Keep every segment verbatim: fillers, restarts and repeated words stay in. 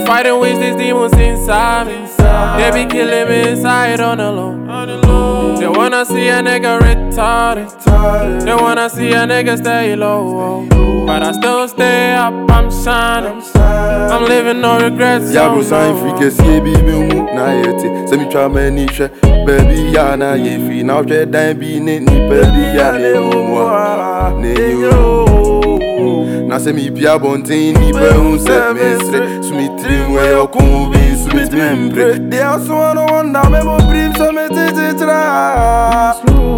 fighting with these demons inside me. They be killing me inside on the low. They wanna see a nigga retarded. They wanna see a nigga stay low. But I still stay up, I'm shining. I'm living no regrets. Ya bro sign free cause ye be me na yeti. Se me try me ni hwe. Baby ya na ye free. Now try dan be ni ni baby ya ne wo. Ne yo. Na se mi bia bontin ni be hu se mesre. Sumitri we yo kun bi sumit membre. They also wanna wonder me mo brim so me titra.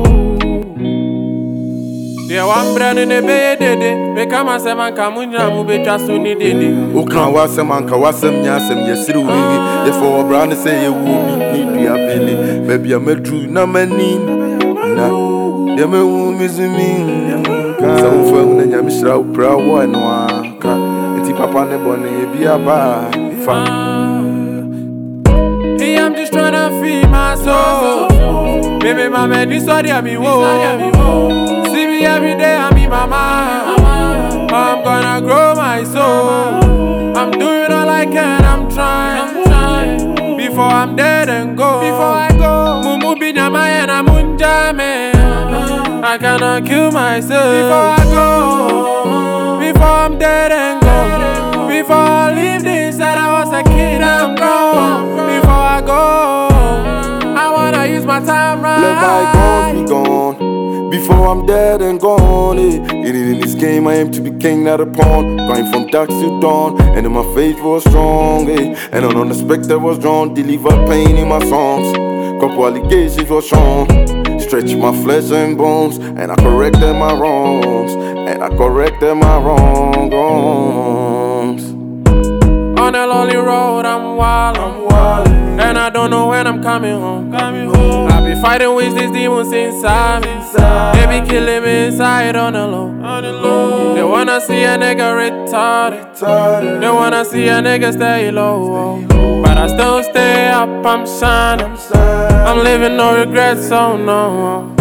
Yeah, one brand in the bed, they come as a man come in and move just to need it. Who can was a man, Kawasam Yasam, Yasiru, therefore, brand say you will need to belly. Maybe I'm a true number nine. The moon is me. Some firm and Yamisra, proud one. It's Papa Nebony, be a bar. Hey, I'm just trying to feed my soul. Baby, my man, this what I be woe. Every day I'm in my mind. I'm gonna grow my soul. I'm doing all I can, I'm trying. Before I'm dead and go. Before I go, Mumu binyama and I'm unjame. I cannot kill myself. Before I go, before I'm dead and go. Before I leave this, that I was a kid, I'm grown. Before I go, I wanna use my time right. Let bygones be gone. Before I'm dead and gone, eh. It is in this game I aim to be king, not a pawn. Going from dark to dawn, and then my faith was strong, eh. And an unexpected was drawn, deliver pain in my songs. Couple allegations was shown, stretch my flesh and bones, and I corrected my wrongs, and I corrected my wrongs. On a lonely road, I'm wild, I'm wild, and I don't know when I'm coming home. Coming home. I be fighting with these demons inside me. They be killing me inside on the low. On the low. They wanna see a nigga retarded. They wanna see a nigga stay low. But I still stay up, I'm shining. I'm living no regrets, so no.